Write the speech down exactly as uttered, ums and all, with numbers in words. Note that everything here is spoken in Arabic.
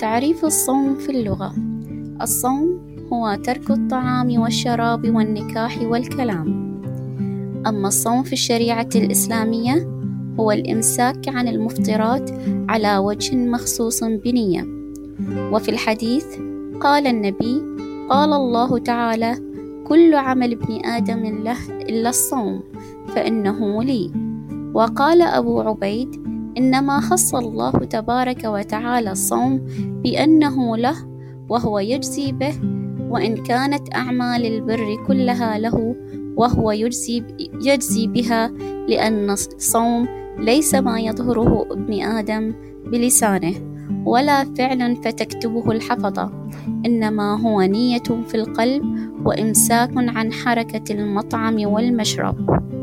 تعريف الصوم في اللغة: الصوم هو ترك الطعام والشراب والنكاح والكلام. أما الصوم في الشريعة الإسلامية هو الإمساك عن المفطرات على وجه مخصوص بنية. وفي الحديث قال النبي: قال الله تعالى: كل عمل ابن آدم له إلا الصوم فإنه لي. وقال أبو عبيد: إنما خص الله تبارك وتعالى الصوم بأنه له وهو يجزي به، وإن كانت أعمال البر كلها له وهو يجزي, يجزي بها، لأن الصوم ليس ما يظهره ابن آدم بلسانه ولا فعل فتكتبه الحفظة، إنما هو نية في القلب وإمساك عن حركة المطعم والمشرب.